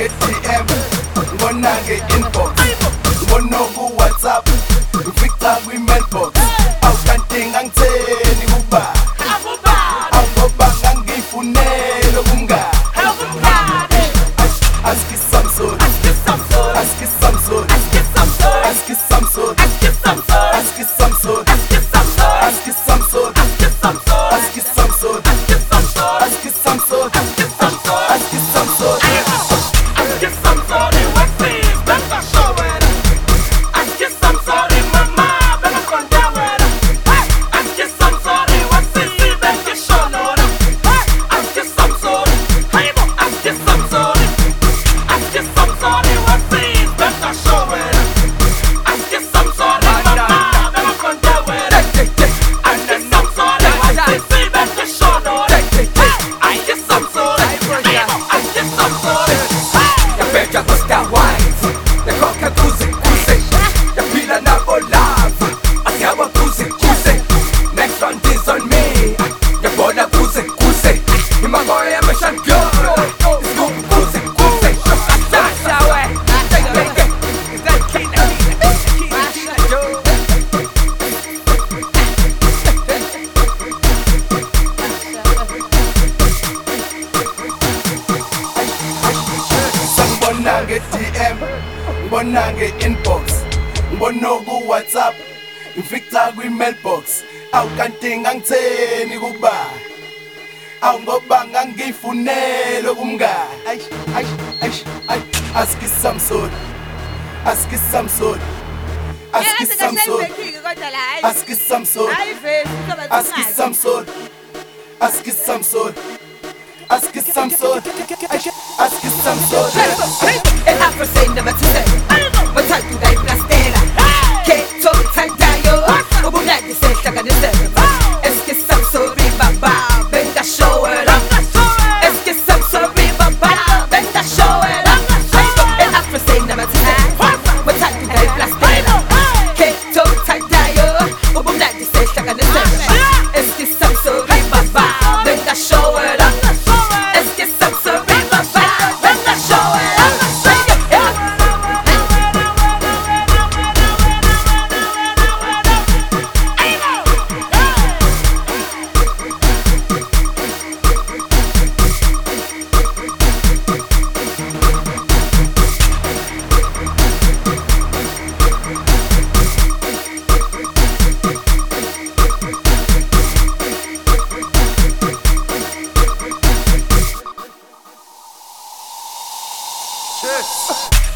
nge-DM, ngibona nge-inbox, ngibona ku-WhatsApp, ngifica kwi-mailbox. Awu kanti ngangitheni kuba, awu ngoba ngangifunela kumngani. Ask Samson, ask Samson, ask Samson, ask Samson, ask Samson, ask Samson, ask Samson, ask Samson, ask Samson, ask Samson, ask Samson, ask Samson, ask Samson, ask Samson, ask Samson in my face, better show it. Ask Samson in my mind, better condemn it. Ask Samson in my face, better show it. Ask Samson, ask Samson. Ask Samson in my face, better show it. Ask Samson in my mind, better condemn it. Ask Samson in my face, better show it. Ask Samson, ask Samson. Ya bella gusta wines, ya coca cruce, ya pila na volave, asiawa cruce. Next round is on me, ya bola cruce. Imagoya ya meshan girl, it's go cruce. Ngibona nge-DM, ngibona nge-inbox, ngibona ku-WhatsApp, ngifica kwi-mailbox. Awu kanti ngangitheni kuba, awu ngoba ngangifunela kumngani. Ask Samson, ask Samson, ask Samson, ask Samson, ask Samson, ask Samson, ask Samson, ask Samson. El afro say never to say, but I do that plastera. Can't talk time tayo, ubu na di say taka ni say. Eske Samson baba, venga show it up. Eske Samson baba, venga show it up. El afro say never to say, but I do that plastera. Can't talk time tayo, ubu na di say taka ni say. Eske Samson baba, venga show it up. Eske Samson baba, venga show it up. Cheers.